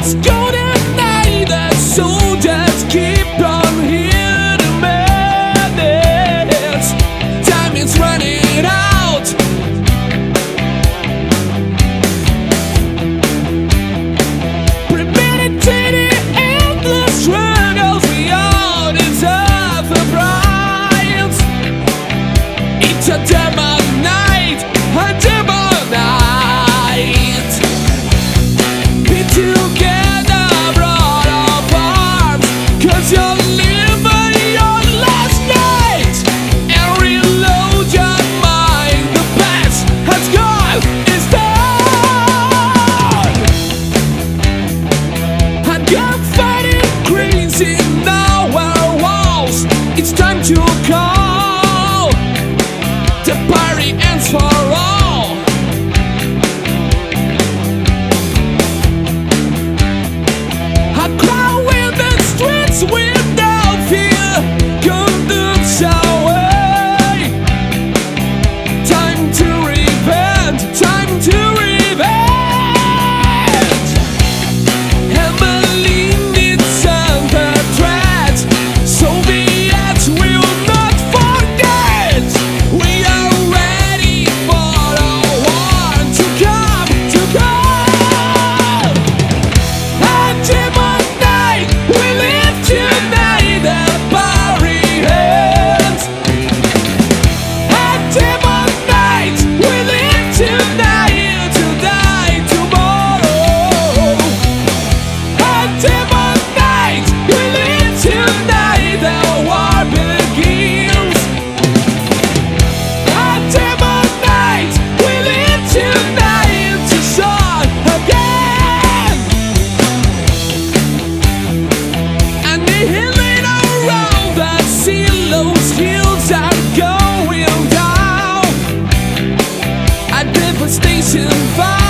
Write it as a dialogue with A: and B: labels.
A: It's golden night, the soldiers keep on hearing the madness. Time is running out. Premeditated endless struggles, we all deserve a prize. It's a demon night, a demon night. Be together, broad of arms, 'cause you're living your last night. And reload your mind, the past has gone, it's done. I got fighting crazy now our walls. It's time to call the party ends for all. I cry in the streets without fear, conducts away. Time to revenge, time to revenge. Emily needs under threat, Soviets will not forget. We are ready for the war to come, to come. A demon night, we live tonight, the party ends. A demon night, we live tonight, to die tomorrow. A demon night, we live tonight, the war begins. A demon night, we live tonight, to start again. Annihilating around the sea, those hills are going down. A devastation fire.